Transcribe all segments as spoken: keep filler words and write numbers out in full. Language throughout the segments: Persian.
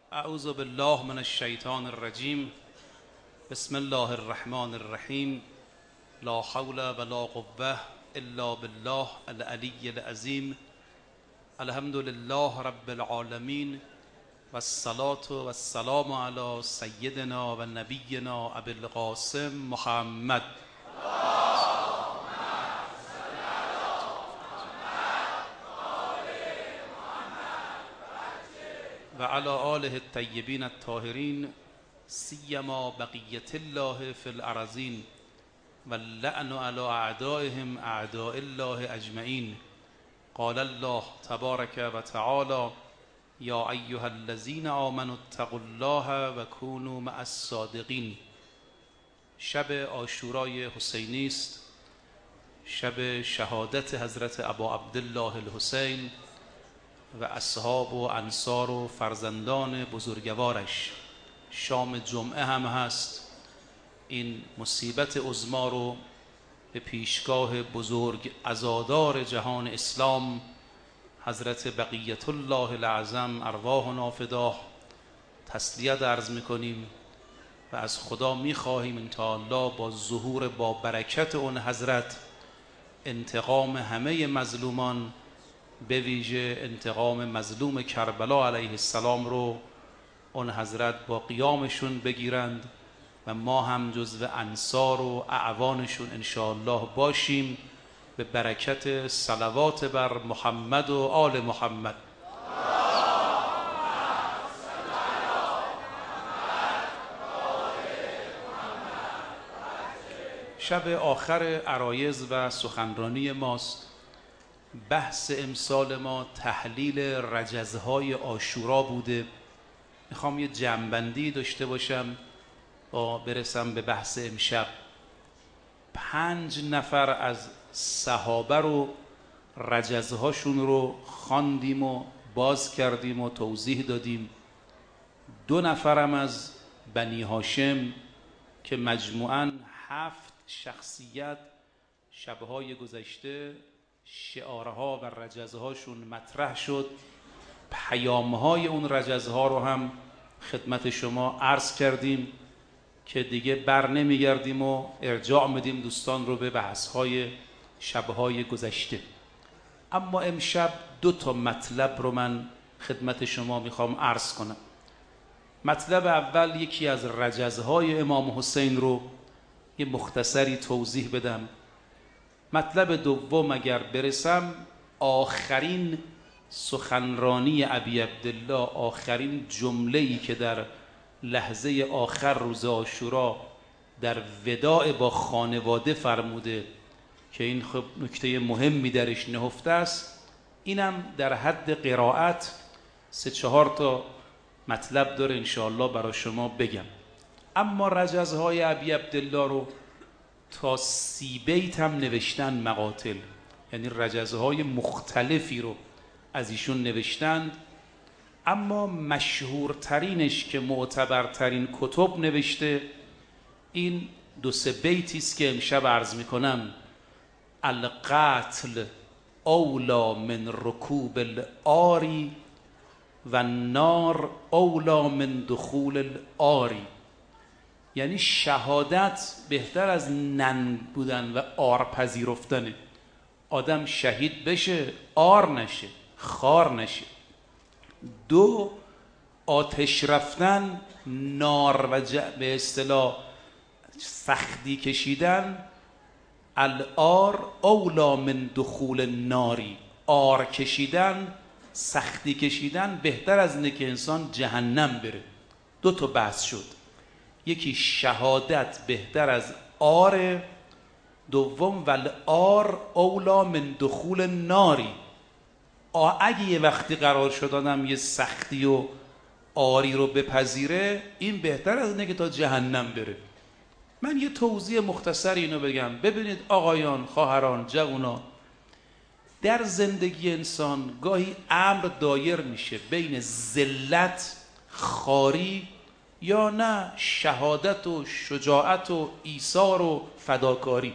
اعوذ بالله من الشیطان الرجیم. بسم الله الرحمن الرحیم. لا حول ولا قوة الا بالله العلی العظیم. الحمد لله رب العالمین والصلاة والسلام علی سیدنا و نبینا ابی القاسم محمد. و علی آله الطیبین الطاهرین سیما بقیة الله فی الارضین و اللعن علی اعدائهم اعداء الله اجمعین. قال الله تبارک و تعالی یا ایها الذین آمنوا اتقوا الله و کونوا مع الصادقین. شب عاشورای حسینی است، شب شهادت حضرت ابا عبدالله الحسین و اصحاب و انصار و فرزندان بزرگوارش. شام جمعه هم هست. این مصیبت عظما رو به پیشگاه بزرگ عزادار جهان اسلام حضرت بقیت الله العظم ارواحنا فداه تسلیت عرض میکنیم و از خدا میخواهیم ان شاء الله با ظهور با برکت اون حضرت انتقام همه مظلومان، به ویژه انتقام مظلوم کربلا علیه السلام رو اون حضرت با قیامشون بگیرند و ما هم جزو انصار و اعوانشون ان شاء الله باشیم به برکت صلوات بر محمد و آل محمد. شب آخر عرایض و سخنرانی ماست. بحث امسال ما تحلیل رجزهای عاشورا بوده. میخوام یه جمع‌بندی داشته باشم با برسم به بحث امشب. پنج نفر از صحابه رو رجزهاشون رو خواندیم و باز کردیم و توضیح دادیم. دو نفرم از بنی هاشم که مجموعاً هفت شخصیت شبهای گذشته شعارها و رجزهاشون مطرح شد. پیامهای اون رجزها رو هم خدمت شما عرض کردیم که دیگه بر نمیگردیم و ارجاع میدیم دوستان رو به بحثهای شبهای گذشته. اما امشب دو تا مطلب رو من خدمت شما میخوام عرض کنم. مطلب اول یکی از رجزهای امام حسین رو یه مختصری توضیح بدم. مطلب دوم اگر برسم آخرین سخنرانی ابی عبدالله، آخرین جمله‌ای که در لحظه آخر روز عاشورا در وداع با خانواده فرموده که این خب نکته مهمی درش نهفته است، اینم در حد قرائت سه چهار تا مطلب داره انشاءالله برای شما بگم. اما رجزهای ابی عبدالله رو تا سی بیت هم نوشتن مقاتل، یعنی رجزهای مختلفی رو از ایشون نوشتند. اما مشهورترینش که معتبرترین کتب نوشته این دو سه بیتی است که امشب عرض میکنم. القتل اولا من رکوب الآری و النار اولا من دخول الآری. یعنی شهادت بهتر از نن بودن و آر پذیرفتنه. آدم شهید بشه، آر نشه، خار نشه. دو، آتش رفتن، نار و ج... به اصطلاح سختی کشیدن. الآر اولا من دخول الناری. آر کشیدن، سختی کشیدن بهتر از اینه که انسان جهنم بره. دو تا بحث شد. یکی شهادت بهتر از آر، دوم والآر اولا من دخول الناری. اگه یه وقتی قرار شد آدم یه سختی و آری رو بپذیره، این بهتر از اینه که تا جهنم بره. من یه توضیح مختصر اینو بگم. ببینید آقایان، خواهران، جوانان، در زندگی انسان گاهی امر دایر میشه بین ذلت، خاری یا نه شهادت و شجاعت و ایثار و فداکاری.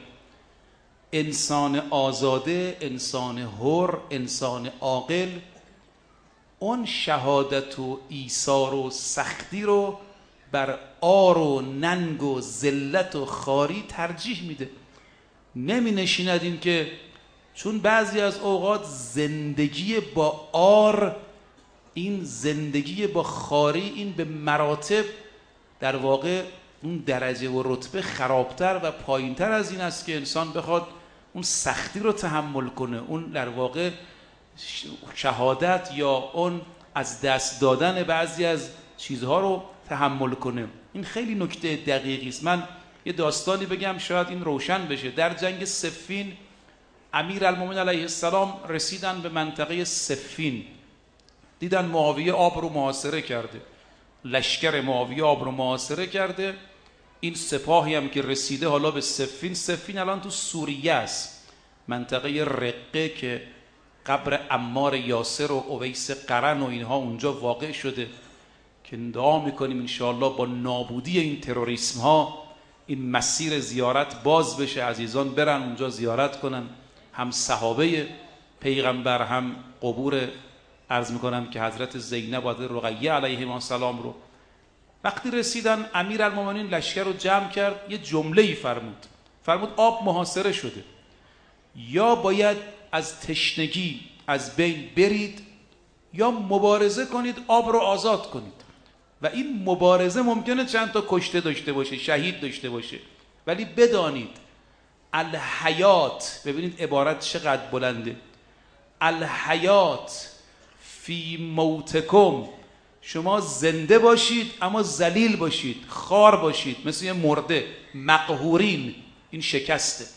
انسان آزاده، انسان حر، انسان عاقل اون شهادت و ایثار و سختی رو بر عار و ننگ و ذلت و خواری ترجیح میده. نمی نشیند این که چون بعضی از اوقات زندگی با عار، این زندگی با خواری، این به مراتب در واقع اون درجه و رتبه خرابتر و پایینتر از این است که انسان بخواد اون سختی رو تحمل کنه، اون در واقع شهادت یا اون از دست دادن بعضی از چیزها رو تحمل کنه. این خیلی نکته دقیقی است. من یه داستانی بگم شاید این روشن بشه. در جنگ صفین امیرالمومنین علیه السلام رسیدن به منطقه صفین، دیدن معاویه آب رو محاصره کرده، لشکر معاویه آب رو محاصره کرده. این سپاهی هم که رسیده حالا به صفین، صفین الان تو سوریه است، منطقه رقه که قبر عمار یاسر و اویس قرن و اینها اونجا واقع شده، که دعا میکنیم انشاءالله با نابودی این تروریسم ها این مسیر زیارت باز بشه، عزیزان برن اونجا زیارت کنن، هم صحابه پیغمبر هم قبور عرض میکنم که حضرت زینب و حضرت رقیه علیهم السلام رو. وقتی رسیدن امیرالمومنین لشکر رو جمع کرد، یه جمله‌ای فرمود فرمود آب محاصره شده، یا باید از تشنگی از بین برید یا مبارزه کنید آب رو آزاد کنید. و این مبارزه ممکنه چند تا کشته داشته باشه، شهید داشته باشه، ولی بدانید الحیات، ببینید عبارت چقدر بلنده، الحیات فی موتکم، شما زنده باشید اما ذلیل باشید، خار باشید، مثل یه مرده، مقهورین، این شکسته.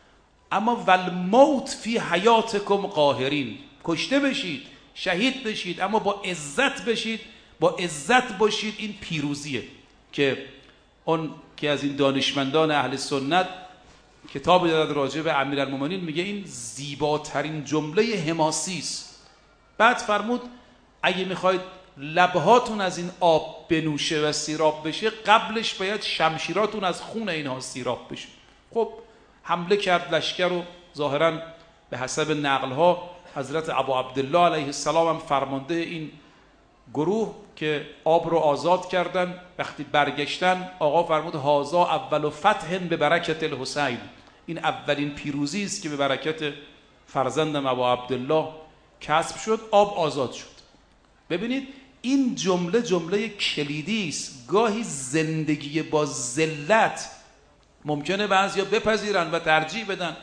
اما والموت فی حیاتکم قاهرین، کشته بشید، شهید بشید، اما با عزت بشید، با عزت باشید. این پیروزیه که اون که از این دانشمندان اهل سنت کتاب داد راجع به امیرالمومنین، میگه این زیباترین جمله حماسی است. بعد فرمود اگه میخواید لبهاتون از این آب بنوشه و سیراب بشه، قبلش باید شمشیراتون از خون اینها سیراب بشه. خب حمله کرد لشکر رو، ظاهراً به حسب نقلها حضرت ابو عبدالله علیه السلام هم فرمانده این گروه که آب رو آزاد کردن. وقتی برگشتن آقا فرمود هازا اول فتح به برکت الحسین، این اولین پیروزی است که به برکت فرزندم ابو عبدالله کسب شد، آب آزاد شد. ببینید این جمله جمله کلیدی است. گاهی زندگی با ذلت ممکنه بعضیا بپذیرن و ترجیح بدن.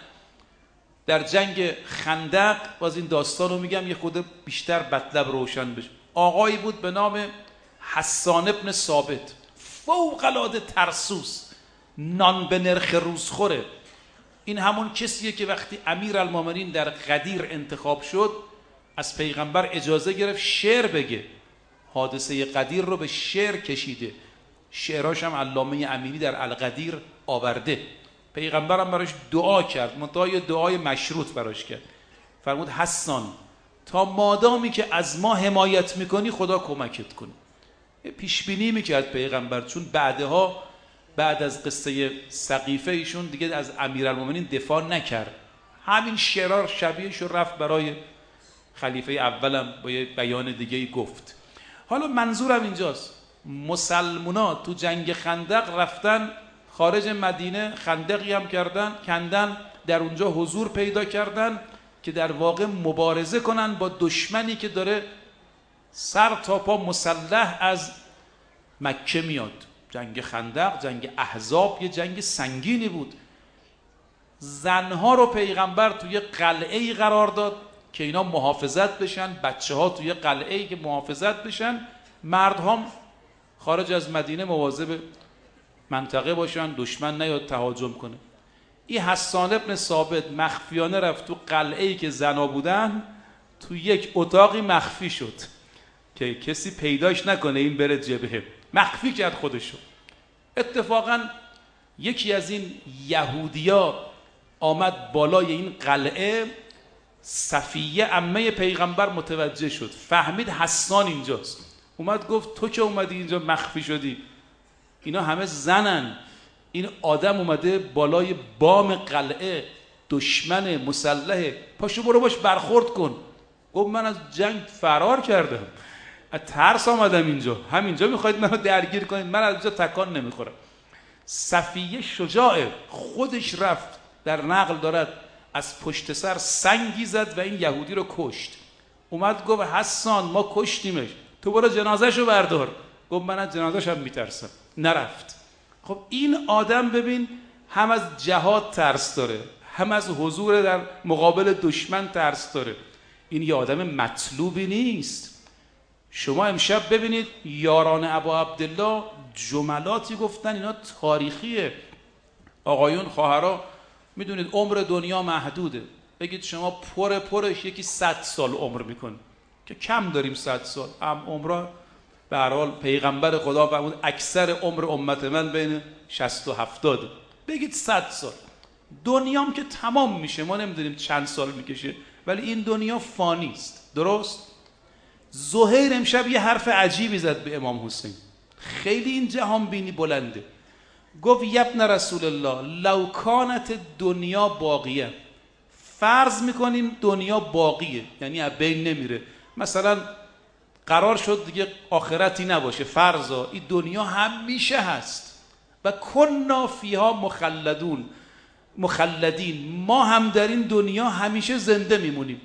در جنگ خندق، باز این داستان رو میگم یه خود بیشتر مطلب روشن بشه. آقایی بود به نام حسان ابن ثابت، فوق العاده ترسوس، نان به نرخ روزخوره. این همون کسیه که وقتی امیرالمومنین در غدیر انتخاب شد از پیغمبر اجازه گرفت شعر بگه. حادثه غدیر رو به شعر کشیده، شعراش هم علامه امیری در الغدیر آورده. پیغمبرم براش دعا کرد، منتها یه دعای مشروط براش کرد. فرمود حسان تا مادامی که از ما حمایت میکنی خدا کمکت کنه. پیش بینی میکرد پیغمبر، چون بعدها بعد از قصه سقیفه ایشون دیگه از امیرالمومنین دفاع نکرد، همین شعرار شبیهش رو رفت برای خلیفه اولم با یه بیان دیگه گفت. حالا منظورم اینجاست، مسلمونا تو جنگ خندق رفتن خارج مدینه، خندقی هم کردن، کندن، در اونجا حضور پیدا کردن که در واقع مبارزه کنن با دشمنی که داره سر تا پا مسلح از مکه میاد. جنگ خندق، جنگ احزاب یه جنگ سنگینی بود. زنها رو پیغمبر توی قلعه‌ای قرار داد که اینا محافظت بشن، بچه ها توی قلعه‌ای که محافظت بشن، مردها خارج از مدینه مواظب منطقه باشن دشمن نیاد تهاجم کنه. این حسان ابن ثابت مخفیانه رفت تو قلعه‌ای که زنا بودن، تو یک اتاقی مخفی شد که کسی پیداش نکنه این بره جبهه، مخفی کرد خودشو. اتفاقا یکی از این یهودیا آمد بالای این قلعه، صفیه عمه پیغمبر متوجه شد، فهمید حسان اینجاست، اومد گفت تو که اومدی اینجا مخفی شدی، اینا همه زنن، این آدم اومده بالای بام قلعه، دشمن مسلحه، پاشو برو باش برخورد کن. گفت من از جنگ فرار کردم، از ترس آمدم اینجا، همینجا میخواید منو درگیر کنید، من از اینجا تکان نمیخورم. صفیه شجاعه، خودش رفت، در نقل دارد از پشت سر سنگی زد و این یهودی رو کشت. اومد گفت حسان ما کشتیمش، تو برو جنازه‌شو بردار. گفت من از جنازه‌ش هم میترسم، نرفت. خب این آدم ببین هم از جهاد ترس داره، هم از حضور در مقابل دشمن ترس داره. این یه آدم مطلوبی نیست. شما امشب ببینید یاران ابا عبدالله جملاتی گفتن، اینا تاریخیه. آقایون خواهرها میدونید عمر دنیا محدوده، بگید شما پر پرش یکی صد سال عمر میکنه که کم داریم صد سال، هم عمره به هر حال پیغمبر خدا فرمود اکثر عمر امت من بین شصت و هفتاد، بگید صد سال. دنیام که تمام میشه، ما نمیدونیم چند سال میکشه، ولی این دنیا فانی است. درست؟ زهیر امشب یه حرف عجیبی زد به امام حسین، خیلی این جهان بینی بلنده. گفت یبن رسول الله لو کانت دنیا باقیه، فرض میکنیم دنیا باقیه، یعنی از بین نمیره، مثلا قرار شد دیگه آخرتی نباشه، فرضا این دنیا همیشه هست و کنا فیها مخلدون مخلدین، ما هم در این دنیا همیشه زنده میمونیم.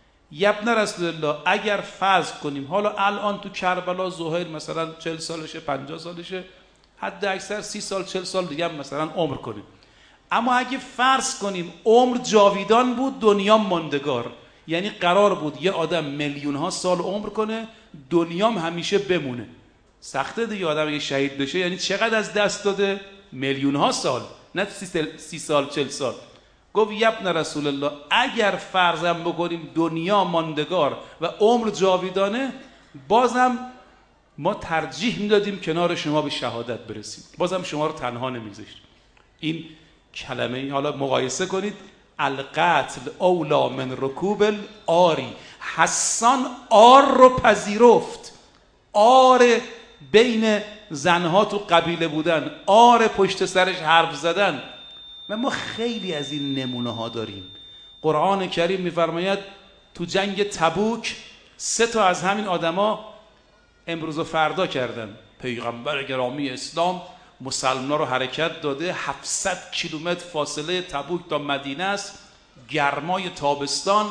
یبن رسول الله اگر فرض کنیم حالا الان تو کربلا زهیر مثلا چهل سالشه، پنجاه سالشه، حد اکثر سی سال چهل سال دیگه هم مثلا عمر کنیم، اما اگه فرض کنیم عمر جاویدان بود، دنیا ماندگار، یعنی قرار بود یه آدم میلیون ها سال عمر کنه، دنیام همیشه بمونه. سخته دیگه آدم اگه شهید بشه، یعنی چقدر از دست داده؟ میلیون ها سال، نه سی سال چهل سال. گفت یبن رسول الله اگر فرضم بکنیم دنیا ماندگار و عمر جاویدانه، بازم ما ترجیح میدادیم کنار شما به شهادت برسیم، بازم شما رو تنها نمیذاشتیم. این کلمه حالا مقایسه کنید، القتل اولا من رکوب الآری، حسان آر رو پذیرفت، آر بین زنها تو قبیله بودن، آر پشت سرش حرف زدن. و ما خیلی از این نمونه ها داریم. قرآن کریم میفرماید تو جنگ تبوک سه تا از همین آدما امروز و فردا کردن. پیغمبر گرامی اسلام مسلمان‌ها رو حرکت داده، هفتصد کیلومتر فاصله تبوک تا مدینه است، گرمای تابستان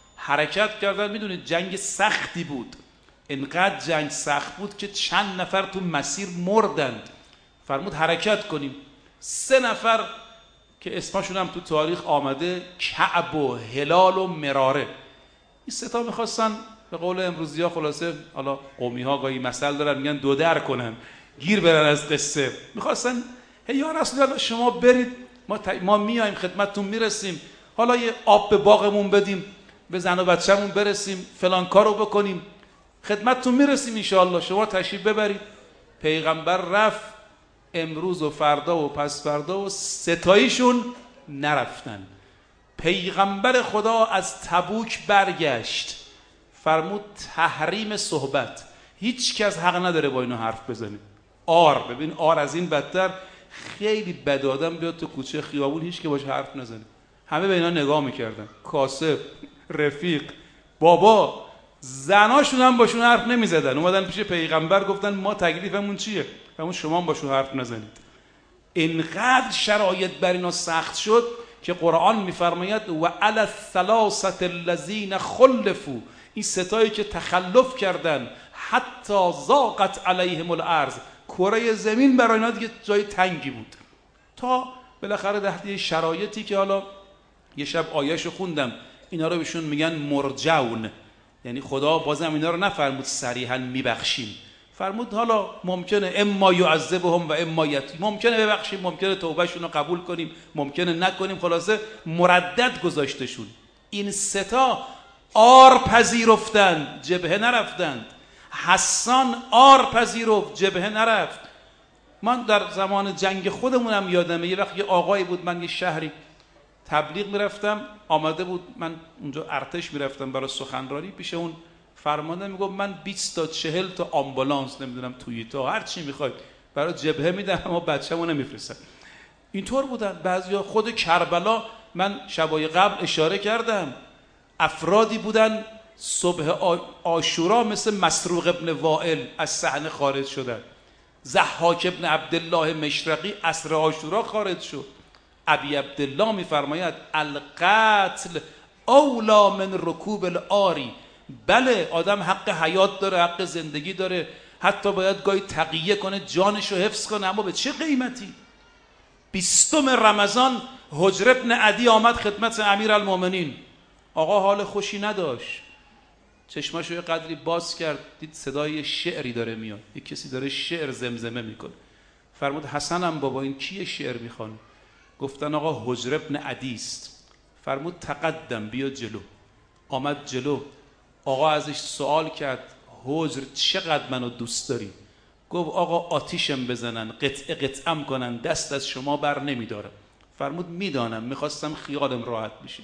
حرکت کردن. میدونید جنگ سختی بود، انقدر جنگ سخت بود که چند نفر تو مسیر مردند. فرمود حرکت کنیم. سه نفر که اسمشون هم تو تاریخ آمده، کعب و هلال و مراره، این سه تا میخواستن به قول امروزی ها، خلاصه حالا قومی ها گاهی مثل دارن میگن دو در کنن، گیر برن از قصه. میخواستن هی یا رسول الله شما برید، ما, ت... ما میایم خدمتتون میرسیم، حالا یه آب به باغمون بدیم، به زن و بچه‌مون برسیم، فلان کارو بکنیم، خدمتتون میرسیم انشاءالله، شما تشریف ببرید. پیغمبر رفت، امروز و فردا و پس فردا و ستایشون نرفتن. پیغمبر خدا از تبوک برگشت، فرمود تحریم صحبت، هیچ کس حق نداره با اینو حرف بزنه. آر، ببین آر از این بدتر، خیلی بد آدم بیاد تو کوچه خیابون هیچ که باشه حرف نزنه، همه به اینا نگاه میکردن، کاسب، رفیق، بابا، زناشون هم باشون حرف نمیزدن. اومدن پیش پیغمبر گفتن ما تکلیفمون چیه؟ فرمود شما هم باشون حرف نزنید. اینقدر شرایط بر اینا سخت شد که قرآن میفرماید و علی الثلاثه الذین خلفوا، این ستایی که تخلف کردن، حتی ضاقت علیهم الارض، کره زمین برای اینا دیگه جای تنگی بود، تا بالاخره تحت شرایطی که حالا یه شب آیه‌شو خوندم، اینا رو بهشون میگن مرجون، یعنی خدا بازم اینا رو نفرمود صریحا میبخشیم، فرمود حالا ممکنه اما یعذبهم و اما یت، ممکنه ببخشیم، ممکنه توبهشون رو قبول کنیم، ممکنه نکنیم، خلاصه مردد گذاشتشون. این ستا آر پذیرفتند، جبهه نرفتند. حسان آر پذیرفت، جبهه نرفت. من در زمان جنگ خودمونم یادمه، یه وقت یه آقایی بود، من یه شهری تبلیغ میرفتم، آمده بود، من اونجا ارتش میرفتم برای سخنرانی، پیش اون فرمانده میگفت من بیست تا چهل تا آمبولانس، نمیدونم توییتا، هر چی میخواید برای جبهه میدم، اما بچه‌مو نمیفرستن. اینطور بودن بعضیا. خود کربلا من شبای قبل اشاره کردم، افرادی بودن صبح عاشورا مثل مسروق ابن وائل از صحنه خارج شدن. ضحاک ابن عبدالله مشرقی عصر عاشورا خارج شد. ابی عبدالله میفرماید القتل اولا من رکوب العاری. بله آدم حق حیات داره، حق زندگی داره، حتی باید گاهی تقیه کنه، جانشو حفظ کنه، اما به چه قیمتی؟ بیستم رمضان حجر ابن عدی آمد خدمت امیرالمومنین. آقا حال خوشی نداشت، چشماشو یه قدری باز کرد، دید صدای شعری داره میاد، یک کسی داره شعر زمزمه میکنه. فرمود حسنم بابا این کیه شعر میخوانه؟ گفتن آقا حجر ابن عدی است. فرمود تقدم، بیا جلو. آمد جلو. آقا ازش سوال کرد حجر چقدر منو دوست داری؟ گفت آقا آتیشم بزنن، قطعه قطعم کنن، دست از شما بر نمیدارم. فرمود میدانم، میخواستم خیالم راحت بشه.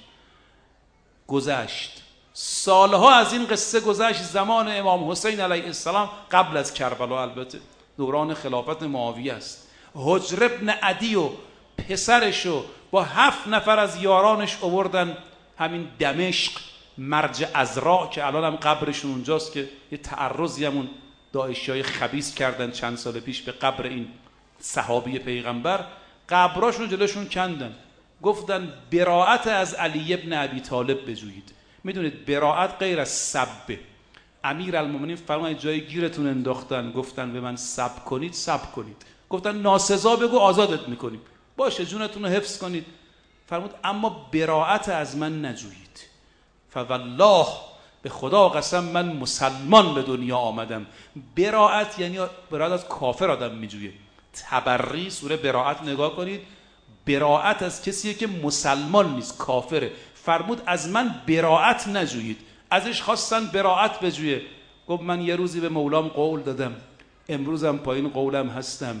گذشت سالها از این قصه گذشت، زمان امام حسین علیه السلام، قبل از کربلا، البته دوران خلافت معاویه است. حجر ابن عدی و پسرشو با هفت نفر از یارانش آوردن همین دمشق، مرج عذرا که الان هم قبرشون اونجاست، که یه تعرضی همون داعشیای خبیث کردن چند سال پیش به قبر این صحابی پیغمبر. قبراشون جلوشون کندن، گفتن براءت از علی ابن ابی طالب بجویید. میدونید براءت غیر از سب. امیرالمومنین فرماید جای گیرتون انداختن، گفتن به من سب کنید سب کنید، گفتن ناسزا بگو آزادت میکنیم، باشه جونتون رو حفظ کنید. فرمود اما براءت از من نجویید. فوالله، به خدا قسم من مسلمان به دنیا آمدم. براءت یعنی براءت از کافر آدم میجویه. تبری سوره براءت نگاه کنید، براءت از کسیه که مسلمان نیست، کافره. فرمود از من براءت نجویید. ازش خواستن براءت بجویه، گفت من یه روزی به مولام قول دادم، امروزم پایین قولم هستم،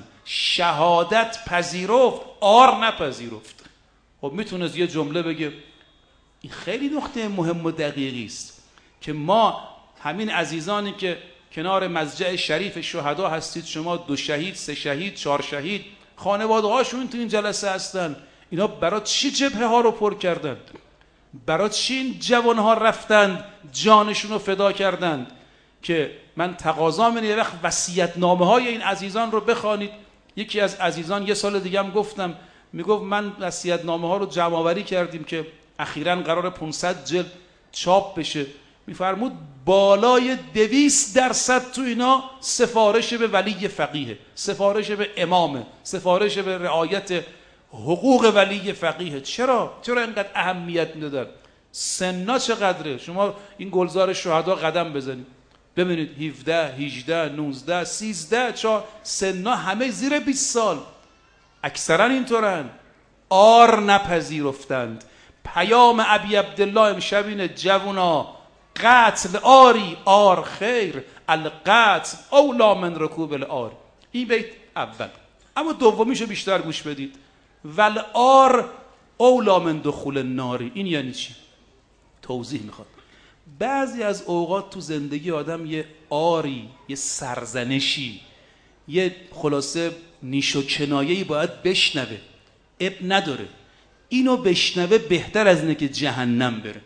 شهادت پذیرفت، آر نپذیرفت. خب میتونست یه جمله بگه. این خیلی نکته مهم و دقیقی است که ما همین عزیزانی که کنار مضجع شریف شهدا هستید، شما دو شهید، سه شهید، چهار شهید، خانواده هاشون تو این جلسه هستن، اینا برای چی جبهه ها رو پر کردند؟ برای چی این جوان ها رفتند جانشون رو فدا کردند؟ که من تقاضا می‌کنم یه وقت وصیت‌نامه های این عزیزان رو بخوانید. یکی از عزیزان یه سال دیگه هم گفتم، میگفت من وصیت‌نامه ها رو جمع آوری کردیم که اخیراً قرار پانصد جلد چاپ بشه. میفرمود بالای دویست درصد تو اینا سفارش به ولی فقیه، سفارش به امامه، سفارش به رعایت حقوق ولی فقیه. چرا؟ چرا اینقدر اهمیت میدادن؟ سنا چقدره؟ شما این گلزار شهدا قدم بزنید ببینید، هفده، هجده، نوزده، سیزده، چهار، سنا همه زیر بیست سال، اکثرا اینطورن. آر نپذیرفتند. پیام ابی عبدالله امشب اینه جوونا، قتل آری آر خیر، القتل اولا من رکوب الار. این بیت اول. اما دومیشو بیشتر گوش بدید. والآر اولا من دخول النار. این یعنی چی؟ توضیح میخواد. بعضی از اوقات تو زندگی آدم یه آری، یه سرزنشی، یه خلاصه نیش و کنایه‌ای باید بشنوه. اب نداره، اینو بشنوه بهتر از اینه که جهنم بره.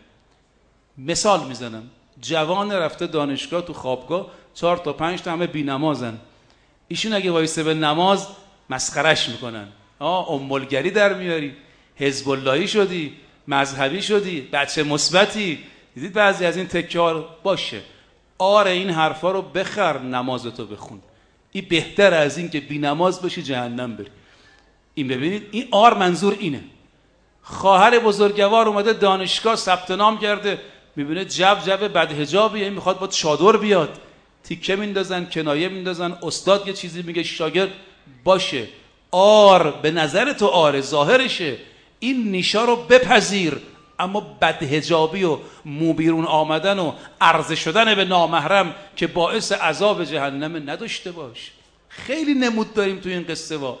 مثال میزنم، جوان رفته دانشگاه، تو خوابگاه چهار تا پنج تا همه بی نمازن. ایشون اگه وایسه به نماز مسخرش میکنن. آه امولگری در میاری، حزب اللهی شدی، مذهبی شدی، بچه مثبتی. دیدید بعضی از این تکیار باشه. آره این حرفا رو بخر، نمازتو بخون. این بهتر از این که بی نماز بشی جهنم بری. این ببینید، این آر منظور اینه. خواهر بزرگوار اومده دانشگاه ثبت نام کرده، میبینه جو جو بدحجابیه، این میخواد با چادر بیاد، تیکه میندازن، کنایه میندازن، استاد یه چیزی میگه شاگرد باشه. آر به نظر تو آره، ظاهرشه. این نیشا رو بپذیر، اما بدحجابی و مو بیرون آمدن و عرضه شدن به نامحرم که باعث عذاب جهنم نداشته باش. خیلی نمود داریم تو این قصه وا.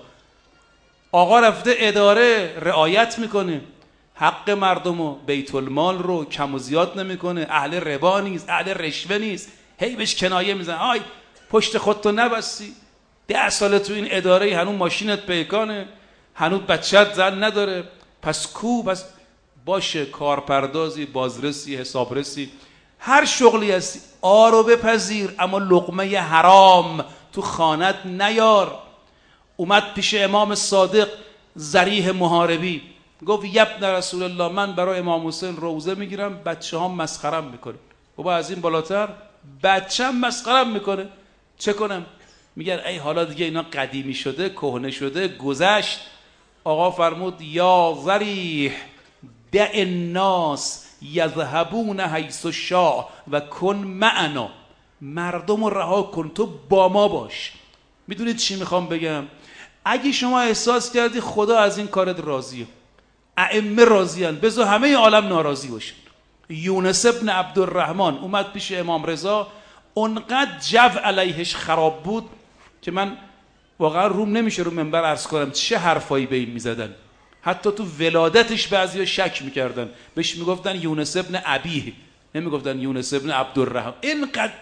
آقا رفته اداره رعایت میکنه، حق مردم و بیت المال رو کم و زیاد نمیکنه، اهل ربا نیست، اهل رشوه نیست، هی بهش کنایه میزن. آی پشت خودتو نبستی، ده ساله تو این اداره، هنوز ماشینت پیکانه، هنوز بچت زن نداره، پس کو؟ پس باشه کارپردازی، بازرسی، حسابرسی، هر شغلی هستی آرو بپذیر، اما لقمه حرام تو خانت نیار. اومد پیش امام صادق ذریح محاربی، گفت یبن رسول الله، من برای امام حسین روزه میگیرم، بچه هم مسخرم میکنه. بابا از این بالاتر بچه هم مسخرم میکنه، چه کنم؟ میگن ای حالا دیگه اینا قدیمی شده، کهنه شده، گذشت. آقا فرمود یا ذریح دع الناس یذهبون حیث شاء و کن معنا، مردم رو رها کن، تو با ما باش. میدونید چی میخوام بگم؟ اگه شما احساس کردی خدا از این کارت راضیه، ائمه راضیان، بذار همه عالم ناراضی باشن. یونس ابن عبدالرحمن اومد پیش امام رضا، اونقدر جو علیهش خراب بود که من واقعا روم نمیشه رو منبر عرض کنم چه حرفایی به این میزدن. حتی تو ولادتش بعضیا شک میکردن، بهش میگفتن یونس ابن ابیه، نمیگفتن یونس ابن عبدالرحمن. اینقدر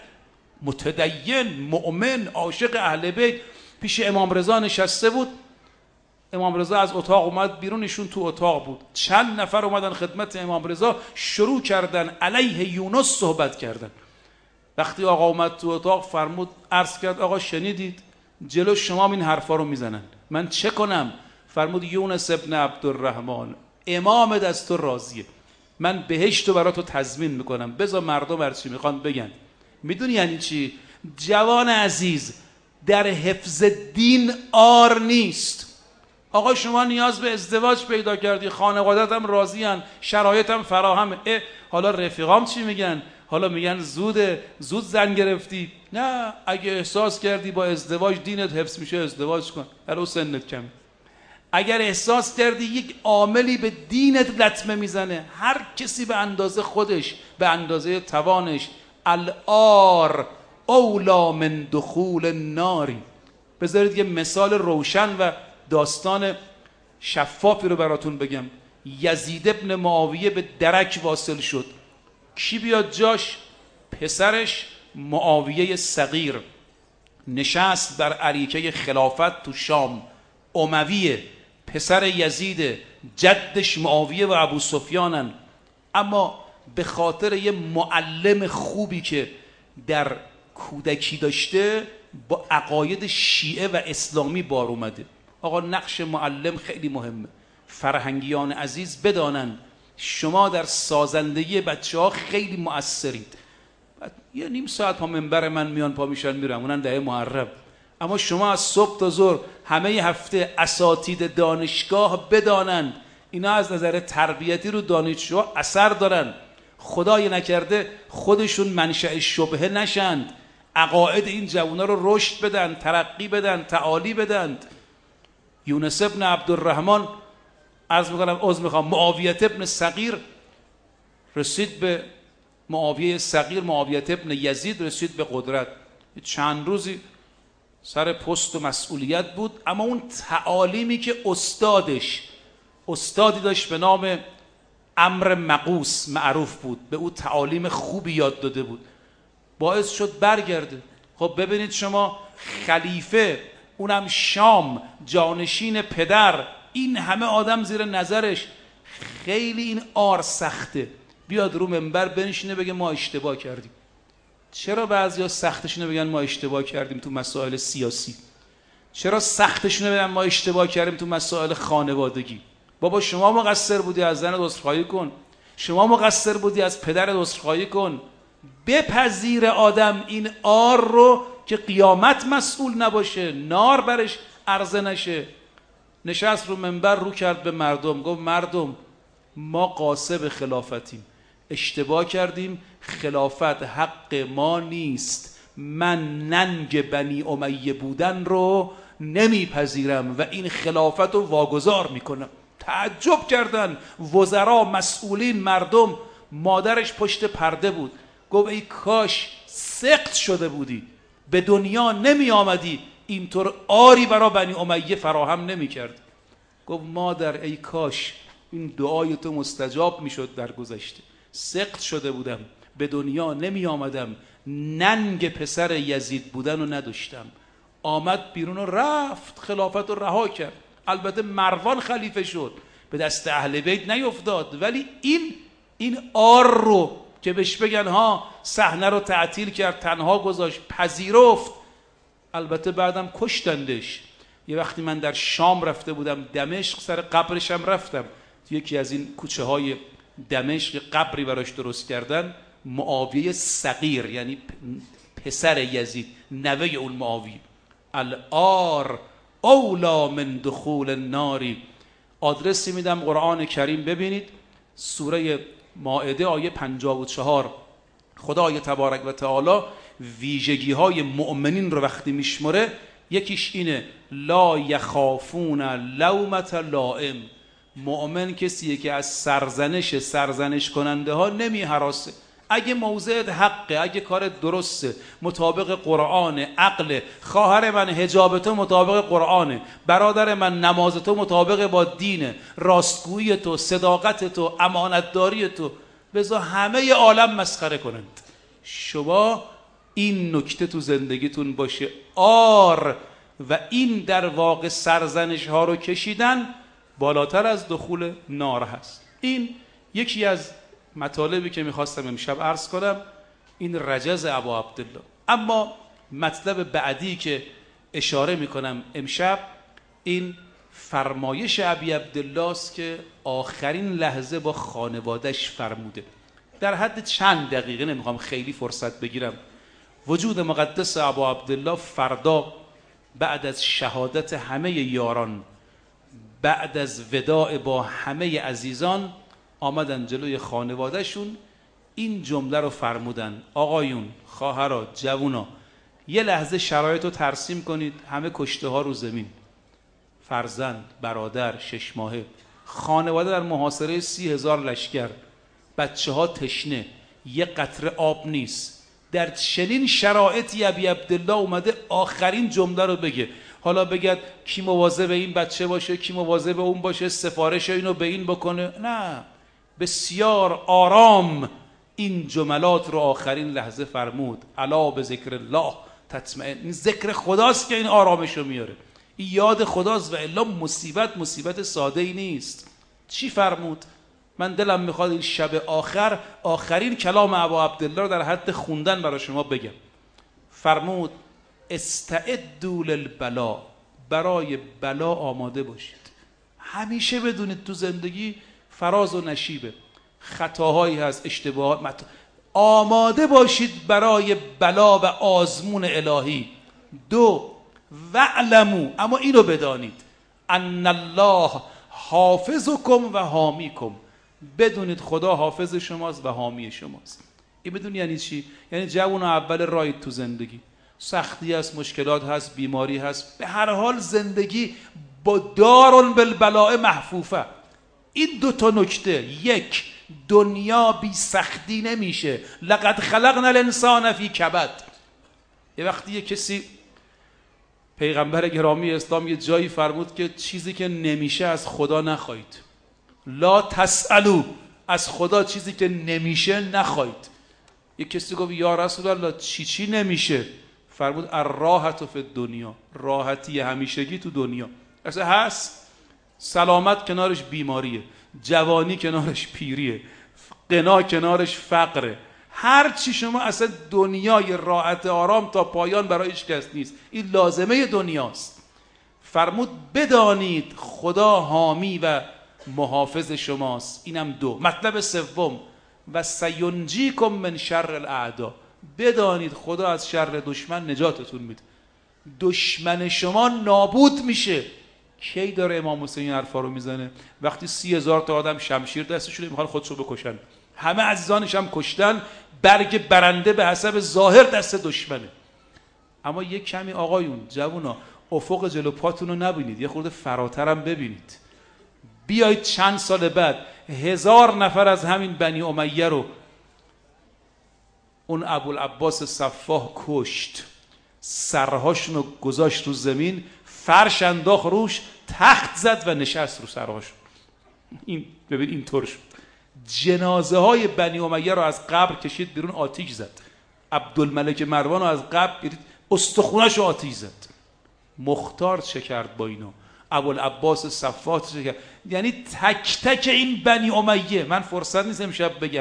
متدین، مؤمن، عاشق اهل بیت پیش امام رضا نشسته بود. امام رضا از اتاق اومد بیرون، ایشون تو اتاق بود. چند نفر اومدن خدمت امام رضا، شروع کردن علیه یونس صحبت کردن. وقتی آقا اومد تو اتاق فرمود، عرض کرد آقا شنیدید جلو شما این حرفا رو میزنن، من چه کنم؟ فرمود یونس ابن عبدالرحمن، امامت از تو راضیه، من بهشت رو برای تو تضمین میکنم، بذار مردم هرچی میخوان بگن. میدونی یعنی چی؟ جوان عزیز، در حفظ دین آر نیست. آقا شما نیاز به ازدواج پیدا کردی، خانوادت هم راضی هن، شرایط هم فراهمه، حالا رفیقام چی میگن؟ حالا میگن زوده، زود زن گرفتی. نه، اگه احساس کردی با ازدواج دینت حفظ میشه ازدواج کن، الو سنت کم. اگر احساس کردی یک عاملی به دینت لطمه میزنه، هر کسی به اندازه خودش، به اندازه توانش، الار اولا من دخول الناری. بذارید یه مثال روشن و داستان شفافی رو براتون بگم. یزید ابن معاویه به درک واصل شد. کی بیاد جاش؟ پسرش معاویه صغیر نشست بر اریکه خلافت تو شام. امویه، پسر یزید، جدش معاویه و ابو سفیانن، اما به خاطر یه معلم خوبی که در کودکی داشته با عقاید شیعه و اسلامی بار اومده. آقا نقش معلم خیلی مهمه. فرهنگیان عزیز بدانن شما در سازندگی بچه ها خیلی مؤثرید. یه نیم ساعت پا منبر من میان پا میشن میرم، اونن دهه محرم، اما شما از صبح تا ظهر همه هفته اساتید دانشگاه بدانند اینا از نظر تربیتی رو دانشجوها اثر دارن. خدای نکرده خودشون منشأ شبهه نشند، عقاید این جوونا رو رشد بدن، ترقی بدن، تعالی بدن. یونس ابن عبدالرحمن، عرض میکنم عذر میخوام، معاویه ابن صغیر رسید به معاویه صغیر، معاویه ابن یزید رسید به قدرت. چند روزی سر پست و مسئولیت بود، اما اون تعالیمی که استادش، استادی داشت به نام عمرو مقوس معروف بود، به او تعالیم خوبی یاد داده بود، باعث شد برگرده. خب ببینید شما، خلیفه، اونم شام، جانشین پدر، این همه آدم زیر نظرش، خیلی این آر سخته. بیاد رو منبر بنشینه بگه ما اشتباه کردیم. چرا بعضیا سختشونه بگن ما اشتباه کردیم تو مسائل سیاسی؟ چرا سختشونه بگن ما اشتباه کردیم تو مسائل خانوادگی؟ بابا شما مقصر بودی، از زن عذرخواهی کن. شما مقصر بودی، از پدر عذرخواهی کن. بپذیر آدم این آر رو که قیامت مسئول نباشه، نار برش عرضه نشه. نشست رو منبر، رو کرد به مردم، گفت مردم، ما قاصب خلافتیم، اشتباه کردیم، خلافت حق ما نیست، من ننگ بنی امیه بودن رو نمیپذیرم و این خلافت رو واگذار میکنم. تعجب کردن وزرا، مسئولین، مردم. مادرش پشت پرده بود، گفت ای کاش سقط شده بودی، به دنیا نمی آمدی، اینطور آری برای بنی امیه فراهم نمی کرد. گفت مادر ای کاش این دعای تو مستجاب می شد در گذشته، سقط شده بودم، به دنیا نمی آمدم، ننگ پسر یزید بودن رو نداشتم. آمد بیرون و رفت، خلافت رو رها کرد. البته مروان خلیفه شد، به دست اهل بیت نیفتاد، ولی این این آر رو که بهش بگن ها صحنه رو تعطیل کرد، تنها گذاشت، پذیرفت. البته بعدم کشتندش. یه وقتی من در شام رفته بودم دمشق، سر قبرش هم رفتم. یکی از این کوچه های دمشق قبری براش درست کردن. معاویه صغیر، یعنی پسر یزید، نوه اون معاویه. الآر اولا من دخول الناری. آدرسی میدم قرآن کریم ببینید، سوره مائده آیه پنجاه و چهار. خدای تبارک و تعالی ویژگی های مؤمنین رو وقتی میشمره، یکیش اینه لا یخافون لومة لائم. مؤمن کسیه که از سرزنش سرزنش کننده ها نمی هراسه. اگه موضعت حقه، اگه کارت درسته، مطابق قرآن، عقل، خواهر من حجاب تو مطابق قرآنه، برادر من نماز تو مطابق با دینه، راستگویی تو، صداقت تو، امانتداری تو، بذار همه عالم مسخره کنند. شما این نکته تو زندگیتون باشه. آر و این در واقع سرزنش ها رو کشیدن بالاتر از دخول نار هست. این یکی از مطالبی که میخواستم امشب عرض کنم، این رجز ابا عبدالله. اما مطلب بعدی که اشاره میکنم امشب، این فرمایش ابی عبدالله است که آخرین لحظه با خانوادش فرموده. در حد چند دقیقه، نمیخوام خیلی فرصت بگیرم. وجود مقدس ابا عبدالله فردا بعد از شهادت همه یاران، بعد از وداع با همه عزیزان، آمدن جلوی خانوادهشون این جمله رو فرمودن: آقایون، خواهرها، جوونا، یه لحظه شرایط رو ترسیم کنید. همه کشته ها رو زمین، فرزند، برادر، شش ماهه، خانواده در محاصره سی هزار لشکر، بچه ها تشنه، یه قطره آب نیست. در چنین شرایطی ابی عبدالله اومده آخرین جمله رو بگه. حالا بگد کی مواظب این بچه باشه، کی مواظب اون باشه، سفارش اینو به این بکنه، نه، بسیار آرام این جملات رو آخرین لحظه فرمود: الا به ذکر الله تطمئن. این ذکر خداست که این آرامش رو میاره، این یاد خداست، و الا مصیبت مصیبت ساده ای نیست. چی فرمود؟ من دلم میخواد این شب آخر آخرین کلام ابا عبدالله رو در حد خوندن برای شما بگم. فرمود: استعدوا للبلا. برای بلا آماده باشید. همیشه بدونید تو زندگی فراز و نشیبه، خطاهایی هست، اشتباهات، مت... آماده باشید برای بلا و آزمون الهی. دو، وعلمو، اما اینو بدانید، ان الله حافظکم و حامیکم. بدونید خدا حافظ شماست و حامی شماست. این بدون یعنی چی؟ یعنی جوون اول راهید تو زندگی، سختی هست، مشکلات هست، بیماری هست، به هر حال زندگی با دارون بالبلاء محفوفه. این دو تا نکته: یک، دنیا بی سختی نمیشه، لقد خلقنا الانسان فی کبد. یه وقتی یه کسی، پیغمبر گرامی اسلام یه جایی فرمود که چیزی که نمیشه از خدا نخواهید. لا تسألو، از خدا چیزی که نمیشه نخواهید. یه کسی گفت یا رسول الله چی چی نمیشه؟ فرمود الراحت فی الدنیا، راحتی همیشگی تو دنیا. اصلا هست؟ سلامت کنارش بیماریه، جوانی کنارش پیریه، غنا کنارش فقره. هر چی شما، اصلا دنیای راحت آرام تا پایان برای هیچ کس نیست. این لازمه دنیاست. فرمود بدانید خدا حامی و محافظ شماست. اینم دو. مطلب سوم: و سینجیکم من شر الاعدا. بدانید خدا از شر دشمن نجاتتون میده. دشمن شما نابود میشه. کی داره امام حسین این حرفا رو میزنه؟ وقتی سی هزار تا آدم شمشیر دستشون میخوان خودشو بکشن، همه عزیزانش هم کشتن، برگ برنده به حسب ظاهر دست دشمنه. اما یک کمی آقایون، جوونا، افق جلو پاتون رو نبینید، یه خورده فراترم ببینید. بیایید چند سال بعد هزار نفر از همین بنی امیه رو اون ابوالعباس صفاح کشت، سرهاشون رو گذاشت تو زمین، فرش انداخت روش، تخت زد و نشست رو سرهاشون. این ببین اینطور شد. جنازه های بنی امیه رو از قبر کشید بیرون، آتیش زد. عبدالملک مروان رو از قبر گرفت، استخونش رو آتیش زد. مختار چه کرد با اینو؟ ابوالعباس صفاح چه کرد؟ یعنی تک تک این بنی امیه، من فرصت نیست امشب بگم،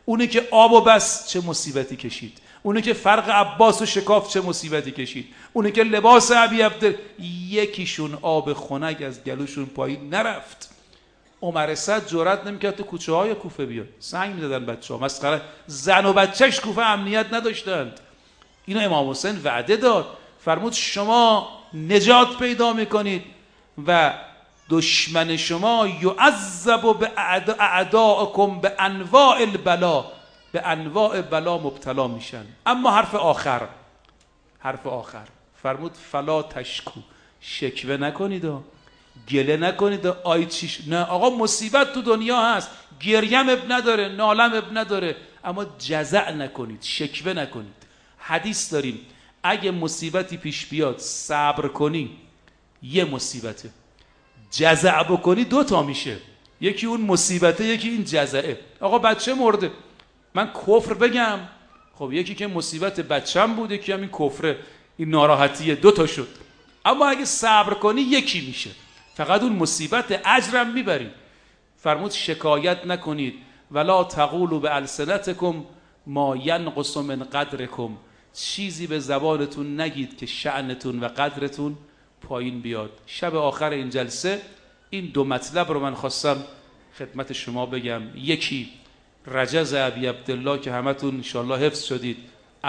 اونی که آب و بس چه مصیبتی کشید، اونی که فرق عباس و شکاف چه مصیبتی کشید، اونی که لباس ابی عبد، یکیشون آب خنک از گلوشون پایین نرفت. عمر سعد جرئت نمیکرد تو کوچه های کوفه بیاد، سنگ میدادن بچه‌ها، مسخره. زن و بچهش کوفه امنیت نداشتند. اینو امام حسین وعده داد، فرمود شما نجات پیدا میکنید و دشمن شما یعذب به اعداءکم به انواع البلا، به انواع بلا مبتلا میشن. اما حرف آخر، حرف آخر فرمود فلا تشکو، شکوه نکنید و گله نکنید و آی چیش. نه آقا مصیبت تو دنیا هست، گریم اب نداره، نالم اب نداره، اما جزع نکنید، شکوه نکنید. حدیث داریم اگه مصیبتی پیش بیاد صبر کنی یه مصیبته، جزع بکنی دو تا میشه، یکی اون مصیبته یکی این جزعه. آقا بچه مرده، من کفر بگم؟ خب یکی که مصیبت بچم بود، یکی هم این کفره، این ناراحتیه، دو تا شد. اما اگه صبر کنی یکی میشه، فقط اون مصیبت اجرم میبری. فرمود شکایت نکنید، ولا تقولوا بالسنتکم ما ینقص من قدرکم، چیزی به زبانتون نگید که شأنتون و قدرتون پایین بیاد. شب آخر این جلسه این دو مطلب رو من خواستم خدمت شما بگم. یکی رجز ابی عبدالله که همتون انشاءالله حفظ شدید،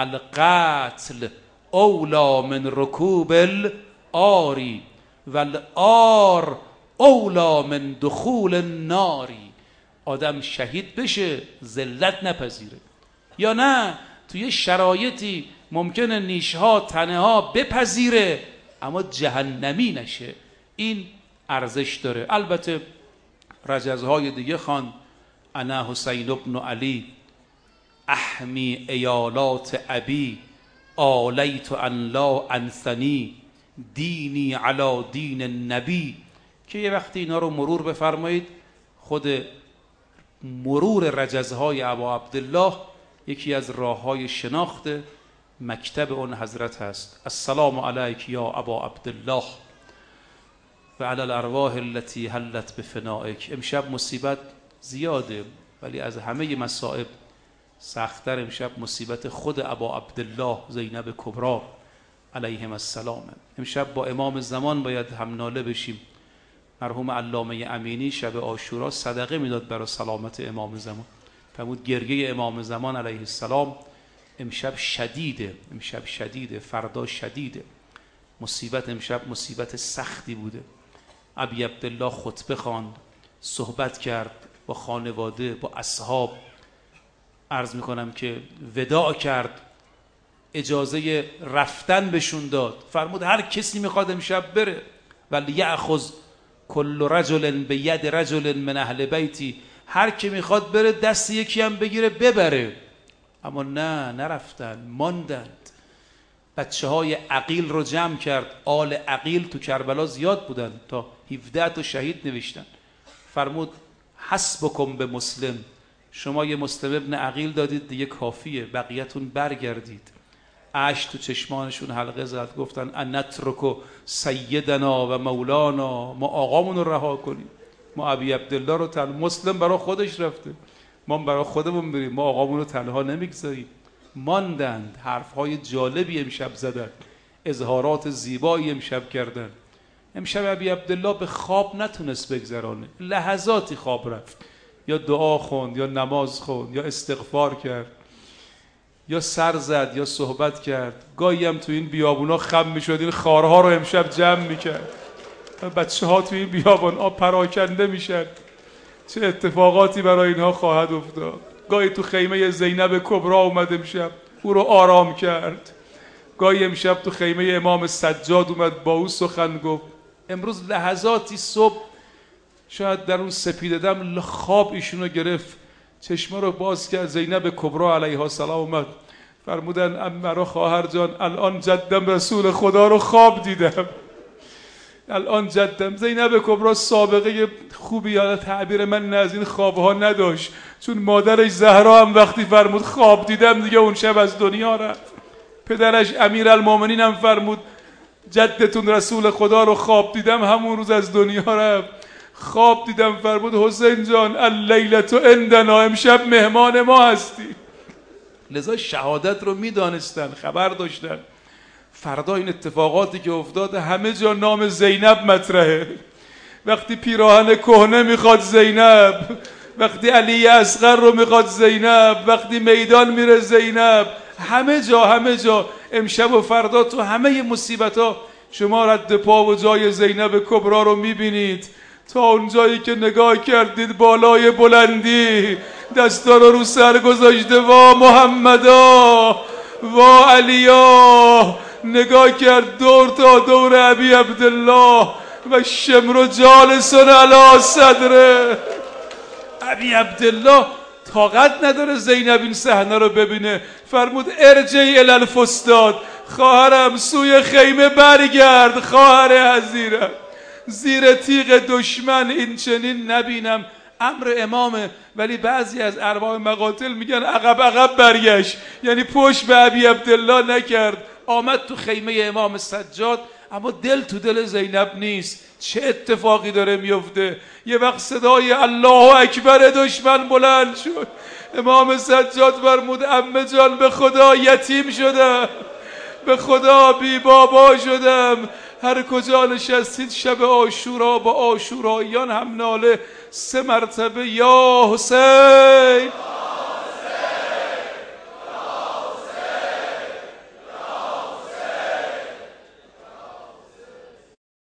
القتل اولا من رکوب الآری والآر اولا من دخول الناری. آدم شهید بشه ذلت نپذیره، یا نه توی شرایطی ممکنه نیشها تنها بپذیره اما جهنمی نشه. این ارزش داره. البته رجزهای دیگه خوان، انا حسین ابن علی احمی ایالات ابی آلیت ان لا انثنی دینی علی دین النبی، که یه وقتی اینا رو مرور بفرمایید. خود مرور رجزهای ابا عبدالله یکی از راههای شناخت مکتب اون حضرت هست. السلام علیک یا ابا عبدالله و علی الارواح التي حلت بفنائک. امشب مصیبت زیاده، ولی از همه مصائب سخت‌تر امشب مصیبت خود ابا عبدالله زینب کبری علیهم السلام. امشب با امام زمان باید همناله بشیم. مرحوم علامه امینی شب عاشورا صدقه میداد برای سلامت امام زمان. فرمود گریه امام زمان علیه السلام امشب شدیده، امشب شدیده، فردا شدیده. مصیبت امشب مصیبت سختی بوده. ابی عبدالله خطبه خواند، صحبت کرد با خانواده، با اصحاب. عرض میکنم که وداع کرد، اجازه رفتن بهشون داد. فرمود هر کسی میخواد امشب بره، ولی یأخذ کل رجل به ید رجل من اهل بیتی، هر کی میخواد بره دست یکی هم بگیره ببره. اما نه، نرفتن، ماندند. بچه های عقیل رو جمع کرد. آل عقیل تو کربلا زیاد بودن، تا هفده تا شهید نوشتن. فرمود حسبکم به مسلم، شما یه مسلم ابن عقیل دادید دیگه کافیه، بقیه‌تون برگردید. اشک تو چشمانشون حلقه زد، گفتن انترکو سیدنا و مولانا، ما آقامون رو رها کنیم. ما ابی عبدالله رو تن، مسلم برای خودش رفته، ما برای خودمون بریم، ما آقامون رو تنها نمیگذاریم. ماندند. حرفهای جالبی امشب زدن، اظهارات زیبایی امشب کردن. امشب ابی عبدالله به خواب نتونست بگذرانه، لحظاتی خواب رفت، یا دعا خوند، یا نماز خوند، یا استغفار کرد، یا سر زد، یا صحبت کرد. گاهی هم تو این بیابونا خم میشد، این خارها رو امشب جمع میکرد. بچه ها تو این بیابان آب پراکنده میشن، چه اتفاقاتی برای اینها خواهد افتاد. گاهی تو خیمه زینب کبری اومد امشب، او رو آرام کرد. گاهی امشب تو خیمه امام سجاد اومد، با او سخن گفت. امروز لحظاتی صبح شاید در اون سپیده دم خواب ایشونو گرفت، چشما رو باز کرد، زینب کبری علیها السلام اومد. فرمودن امرا خواهر جان، الان جدم رسول خدا رو خواب دیدم، الان جدم. زینب کبری سابقه خوبی، یا تعبیر من نه از این خوابها نداشت، چون مادرش زهرا هم وقتی فرمود خواب دیدم دیگه اون شب از دنیا رفت. پدرش امیرالمومنین هم فرمود جدتون رسول خدا رو خواب دیدم، همون روز از دنیا رفت. خواب دیدم فرمود حسین جان اللیلة عندنا، امشب مهمان ما هستی. لذا شهادت رو میدانستن، خبر داشتن. فردا این اتفاقاتی که افتاد همه جا نام زینب مطرحه. وقتی پیراهن کهنه میخواد زینب، وقتی علی اصغر رو میخواد زینب، وقتی میدان میره زینب، همه جا همه جا امشب و فردا تو همه مصیبت ها شما رد پا و جای زینب کبرا رو میبینید. تا اون جایی که نگاه کردید بالای بلندی دستا رو رو سر گذاشته وا محمدا وا علیا، نگاه کرد دور تا دور ابی عبدالله و شمر و جالسون علی صدره. ابی عبدالله طاقت نداره زینب این صحنه رو ببینه. فرمود ارجعی الی الفستاد، خواهرم سوی خیمه برگرد، خواهر عزیزم زیر تیغ دشمن این چنین نبینم. امر امامه، ولی بعضی از ارباب مقاتل میگن عقب عقب برگشت، یعنی پشت به ابی عبدالله نکرد. آمد تو خیمه امام سجاد اما دل تو دل زینب نیست. چه اتفاقی داره میفته؟ یه وقت صدای الله اکبر دشمن بلند شد. امام سجاد فرمود عمه جان به خدا یتیم شدم، به خدا بی بابا شدم. هر کجا نشستید شب عاشورا با عاشوراییان هم ناله سه مرتبه یا حسین